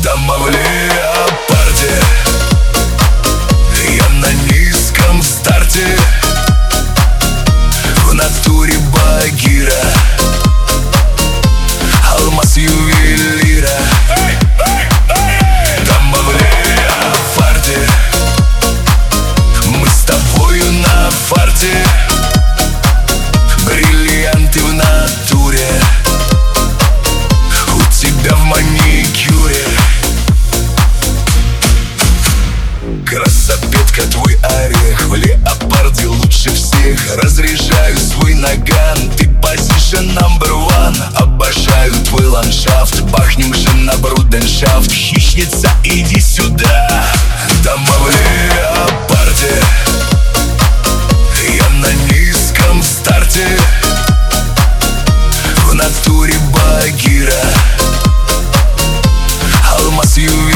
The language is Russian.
Дома в леопарде, я на низком старте, в натуре Багира, алмаз ювелира. Дома в леопарде, мы с тобою на фарте, бриллианты в натуре, у тебя в маникюре. Красопетка, твой орех, в леопарде лучше всех. Разряжаю свой наган, ты позишн number one. Обожаю твой ландшафт, бахнем же на бруденшафт. Хищница, иди сюда. Дома в леопарде, я на низком старте, в натуре Багира, алмаз ювелира.